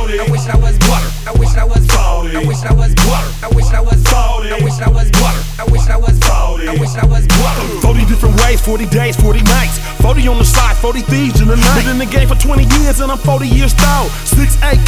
I wish I was butter. I wish I was butter. I wish I was butter. I wish I was butter. I wish I was butter. I wish I was butter. I wish I was butter. 40 different ways, 40 days, 40 nights. 40 on the side, 40 thieves in the night. Been in the game for 20 years and I'm 40 years old. 6 AK